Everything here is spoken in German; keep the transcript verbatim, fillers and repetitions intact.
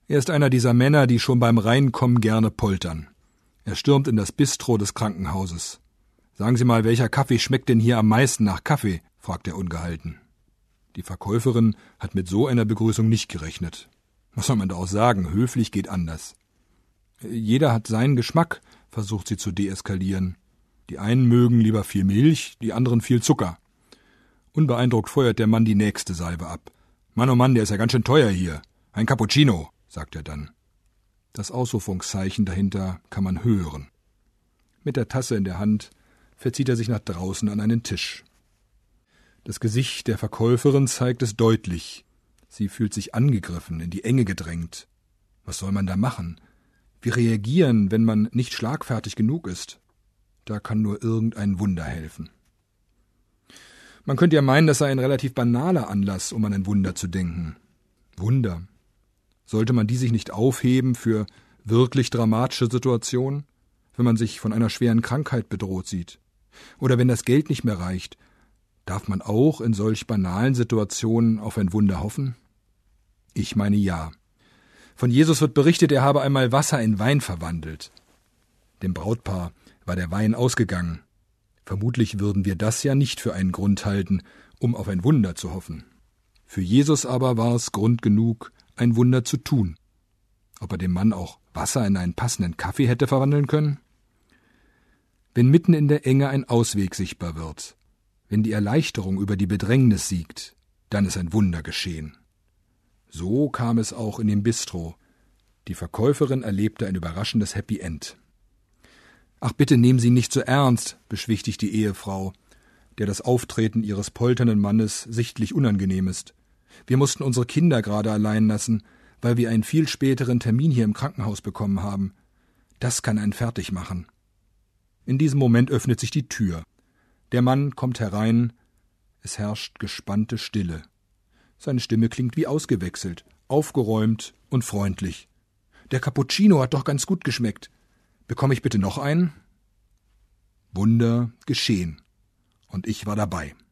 Er ist einer dieser Männer, die schon beim Reinkommen gerne poltern. Er stürmt in das Bistro des Krankenhauses. »Sagen Sie mal, welcher Kaffee schmeckt denn hier am meisten nach Kaffee?« fragt er ungehalten. Die Verkäuferin hat mit so einer Begrüßung nicht gerechnet. Was soll man da auch sagen? Höflich geht anders. Jeder hat seinen Geschmack, versucht sie zu deeskalieren. Die einen mögen lieber viel Milch, die anderen viel Zucker. Unbeeindruckt feuert der Mann die nächste Salve ab. »Mann, oh Mann, der ist ja ganz schön teuer hier. Ein Cappuccino«, sagt er dann. Das Ausrufungszeichen dahinter kann man hören. Mit der Tasse in der Hand verzieht er sich nach draußen an einen Tisch. Das Gesicht der Verkäuferin zeigt es deutlich. Sie fühlt sich angegriffen, in die Enge gedrängt. Was soll man da machen? Wie reagieren, wenn man nicht schlagfertig genug ist? Da kann nur irgendein Wunder helfen. Man könnte ja meinen, das sei ein relativ banaler Anlass, um an ein Wunder zu denken. Wunder. Sollte man die sich nicht aufheben für wirklich dramatische Situationen, wenn man sich von einer schweren Krankheit bedroht sieht? Oder wenn das Geld nicht mehr reicht, darf man auch in solch banalen Situationen auf ein Wunder hoffen? Ich meine ja. Von Jesus wird berichtet, er habe einmal Wasser in Wein verwandelt. Dem Brautpaar war der Wein ausgegangen. Vermutlich würden wir das ja nicht für einen Grund halten, um auf ein Wunder zu hoffen. Für Jesus aber war es Grund genug, ein Wunder zu tun. Ob er dem Mann auch Wasser in einen passenden Kaffee hätte verwandeln können? Wenn mitten in der Enge ein Ausweg sichtbar wird, wenn die Erleichterung über die Bedrängnis siegt, dann ist ein Wunder geschehen. So kam es auch in dem Bistro. Die Verkäuferin erlebte ein überraschendes Happy End. »Ach, bitte nehmen Sie ihn nicht so ernst«, beschwichtigt die Ehefrau, der das Auftreten ihres polternden Mannes sichtlich unangenehm ist. »Wir mussten unsere Kinder gerade allein lassen, weil wir einen viel späteren Termin hier im Krankenhaus bekommen haben. Das kann einen fertig machen.« In diesem Moment öffnet sich die Tür. Der Mann kommt herein. Es herrscht gespannte Stille. Seine Stimme klingt wie ausgewechselt, aufgeräumt und freundlich. »Der Cappuccino hat doch ganz gut geschmeckt. Bekomme ich bitte noch einen?« Wunder geschehen. Und ich war dabei.